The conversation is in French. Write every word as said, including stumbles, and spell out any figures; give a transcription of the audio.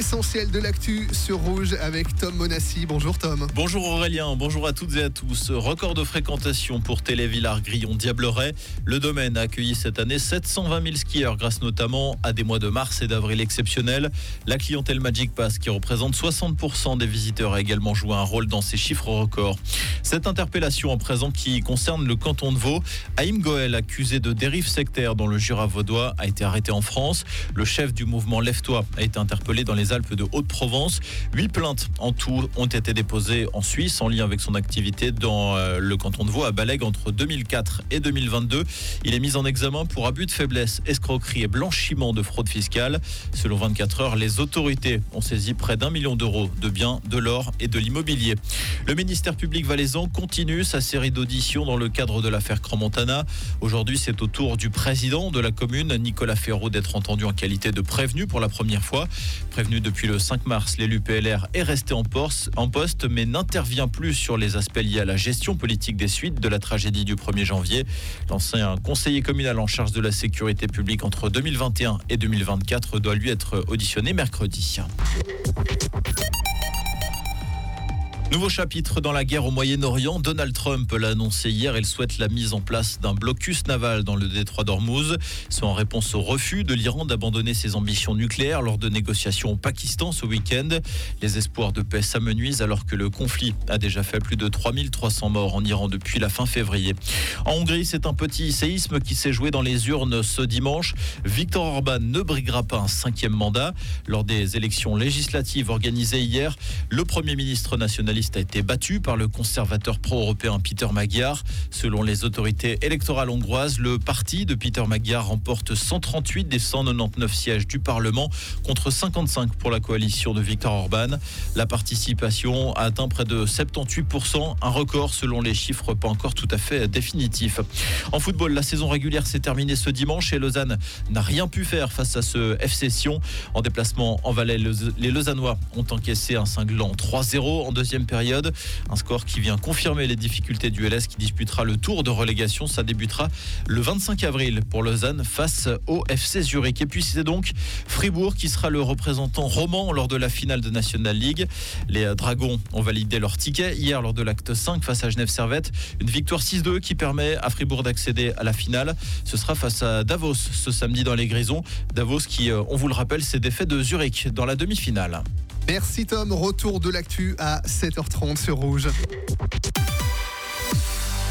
l'essentiel de l'actu sur Rouge avec Tom Monassi. Bonjour Tom. Bonjour Aurélien, bonjour à toutes et à tous. Record de fréquentation pour Télé-Villars-Grillon-Diableret. Le domaine a accueilli cette année sept cent vingt mille skieurs grâce notamment à des mois de mars et d'avril exceptionnels. La clientèle Magic Pass qui représente soixante pour cent des visiteurs a également joué un rôle dans ces chiffres records. Cette interpellation en présent qui concerne le canton de Vaud, Haïm Goël, accusé de dérive sectaire dans le Jura vaudois, a été arrêté en France. Le chef du mouvement Lève-toi a été interpellé dans les Alpes de Haute-Provence. Huit plaintes en tout ont été déposées en Suisse en lien avec son activité dans le canton de Vaud à Balègue entre deux mille quatre et deux mille vingt-deux. Il est mis en examen pour abus de faiblesse, escroquerie et blanchiment de fraude fiscale. Selon vingt-quatre heures, les autorités ont saisi près d'un million d'euros de biens, de l'or et de l'immobilier. Le ministère public valaisan continue sa série d'auditions dans le cadre de l'affaire Crans-Montana. Aujourd'hui, c'est au tour du président de la commune, Nicolas Ferraud, d'être entendu en qualité de prévenu pour la première fois. Prévenu depuis le cinq mars, l'élu P L R est resté en poste, mais n'intervient plus sur les aspects liés à la gestion politique des suites de la tragédie du premier janvier. L'ancien conseiller communal en charge de la sécurité publique entre deux mille vingt et un et deux mille vingt-quatre doit lui être auditionné mercredi. Nouveau chapitre dans la guerre au Moyen-Orient. Donald Trump l'a annoncé hier. Il souhaite la mise en place d'un blocus naval dans le détroit d'Ormuz. C'est en réponse au refus de l'Iran d'abandonner ses ambitions nucléaires lors de négociations au Pakistan ce week-end. Les espoirs de paix s'amenuisent alors que le conflit a déjà fait plus de trois mille trois cents morts en Iran depuis la fin février. En Hongrie, c'est un petit séisme qui s'est joué dans les urnes ce dimanche. Viktor Orban ne briguera pas un cinquième mandat. Lors des élections législatives organisées hier, le Premier ministre nationaliste a été battu par le conservateur pro-européen Peter Magyar. Selon les autorités électorales hongroises, le parti de Peter Magyar remporte cent trente-huit des cent quatre-vingt-dix-neuf sièges du Parlement contre cinquante-cinq pour la coalition de Viktor Orban. La participation a atteint près de soixante-dix-huit pour cent, un record selon les chiffres pas encore tout à fait définitifs. En football, la saison régulière s'est terminée ce dimanche et Lausanne n'a rien pu faire face à ce F C Sion. En déplacement en Valais, les Lausannois ont encaissé un cinglant trois zéro en deuxième période. Un score qui vient confirmer les difficultés du L S qui disputera le tour de relégation. Ça débutera le vingt-cinq avril pour Lausanne face au F C Zurich. Et puis c'est donc Fribourg qui sera le représentant roman lors de la finale de National League. Les Dragons ont validé leur ticket hier lors de l'acte cinq face à Genève Servette. Une victoire six deux qui permet à Fribourg d'accéder à la finale. Ce sera face à Davos ce samedi dans les Grisons. Davos qui, on vous le rappelle, s'est défait de Zurich dans la demi-finale. Merci Tom, retour de l'actu à sept heures trente sur Rouge.